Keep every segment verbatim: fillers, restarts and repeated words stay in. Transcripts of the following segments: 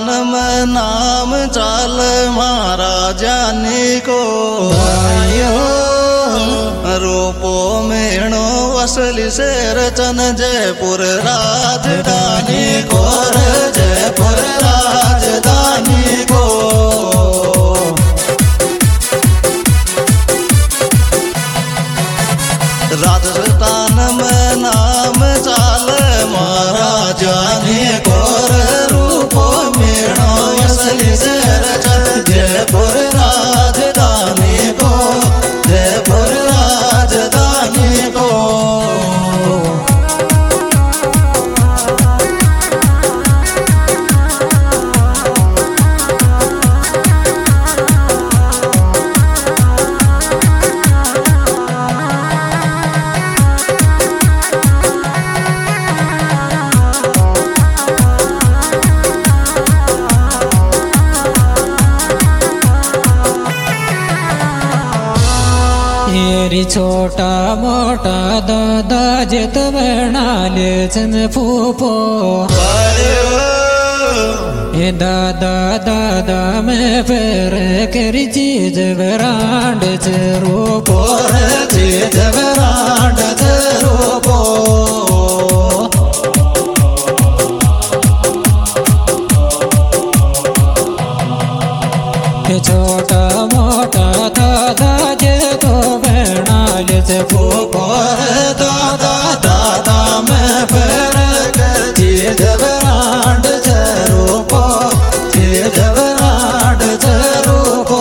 राजस्थान में नाम चाल महाराजानी को रूपो मेणो असली से रचन जयपुर राजधानी को जयपुर राजधानी को राजस्थान में नाम चाल महाराजानी को रूपो मेणो असली से रचन जयपुर राजधानी को जयपुर राजधानी को छोटा मोटा दादा जित बनाले चन फूफो ये दादा दादा में पैर करी चीज बरांड चरूपो चीज बरांड चरूपो छोटा मोटा दादा जित फूफो दादा दादा में पैर कर चीज बरांड चरूपो चीज बरांड चरूपो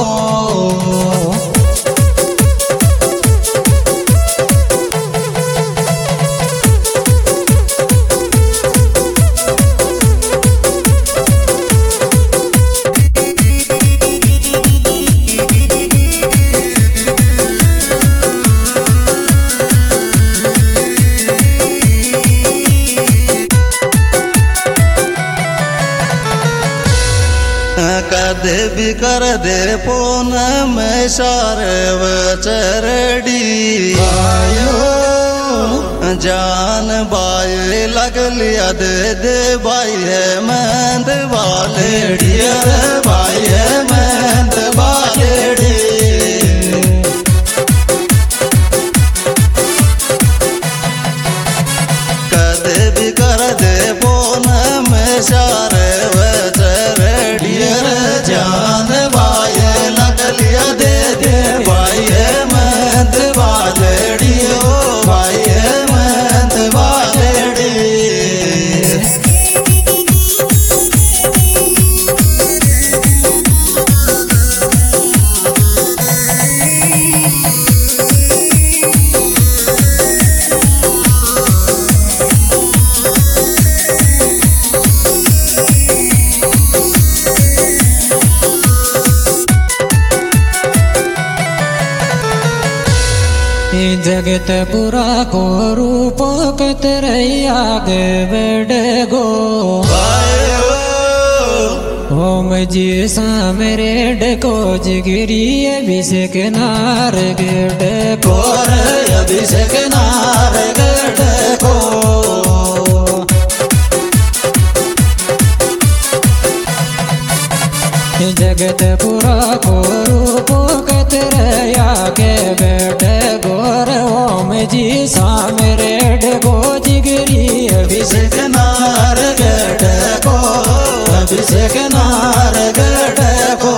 कदे भी कर दे पोन में सारे वचरडी जान बाई लग लिया दे दे बाई है मेहंद वालेडी बाई है मेहंद वालेडी कदे भी कर दे पोन में सारे वचरडी जान बाई लग लिया दे दे बाई है मेहंद वालेडी ओ बाई है मेहंद वालेडी जगत पुरा को रूपो कतरैया गे बेड़ गो ओम जी सामरे डको जिगिरी अभिषेक नार गेड़ को अभिषेक नार गेड़ को जगत पुरा को रूपो कतरैया गे बेड़ गोर ओम जी सामरे डको जिगिरी अभिषेक नार गेड़ को अभिषेक नार गेड़ को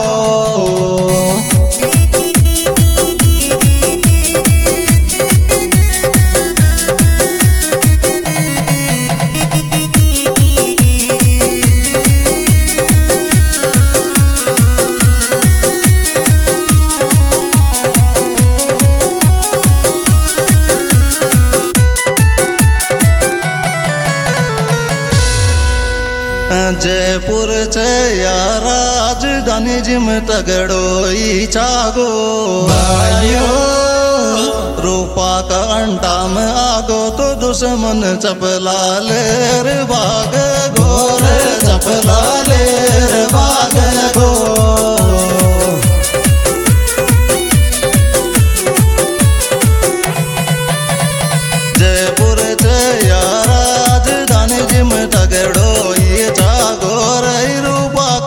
जयपुर या राजधानी जिम तगड़ोई चागो रूपा का अंटा में आगो तो दुश्मन चपला लेर भाग गोर चपला लेर भाग गो जयपुर या राजधानी जिम तगड़ोई चागो रूपा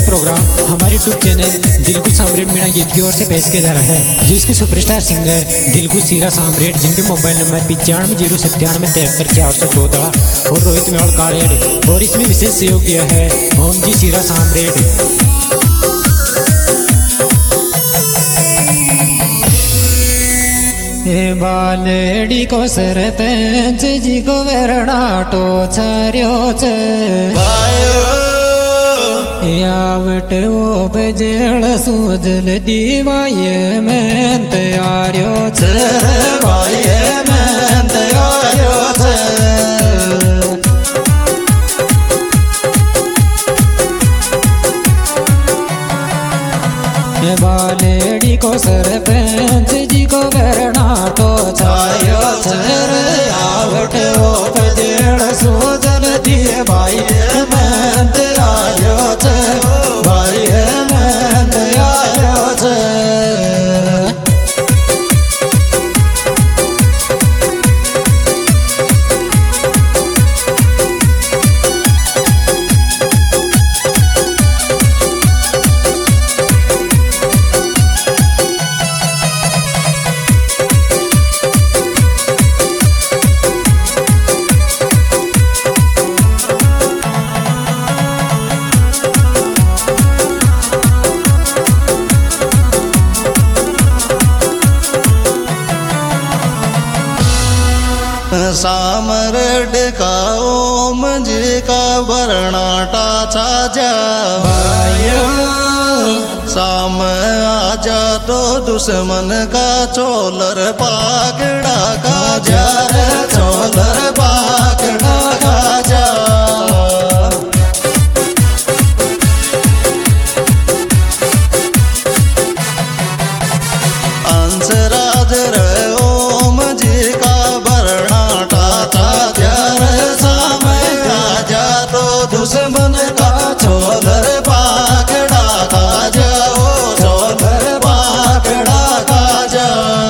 प्रोग्राम हमारे यूट्यूब चैनल दिलकुश साम्राट मीणा गीत की ओर से पेश किया जा रहा है, जिसके सुपरस्टार सिंगर दिलकुश सीरा साम्राट, जिनके मोबाइल नंबर पिचानवे जीरो सत्तानवे तिहत्तर चार सौ चौदह और रोहित मेवाड़ कारेड, और इसमें विशेष सहयोग किया है ओम जी सीरा साम्राट। बालेडी को सरपंच जी को वेरणाटो छार्यो छे यावट वो बजेड़ सूजल दीवाये में तैयारियो छे वाये में तैयारियो छे बालेडी को सरपंच जी को वेरणाटो छायो छे आवट वो बजेड़ सूजल दीवाये में तैयारियो छे वाये में तैयारियो छे। सामरड का ओम जी का बरनाटा छाजा साम आजा तो दुश्मन का चोलर पाकड़ा का जा चोलर पाकड़ा का जा अंशराज रे ओम जी का दुश्मन का चोलर पाकड़ा का जाओ चोलर पाकड़ा का जा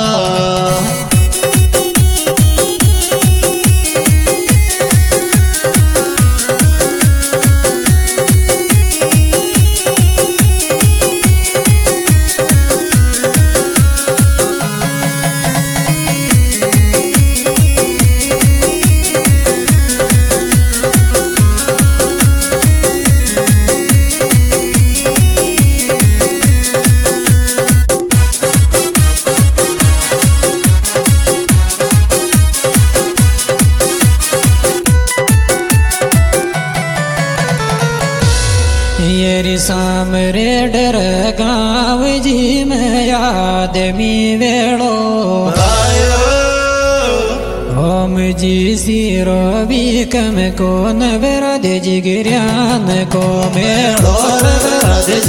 येरी सामरे डर गाँव जी में आदमी वेड़ो ओम जी सिरो भी कम को नवरद जिगिरियान को मेड़ो रद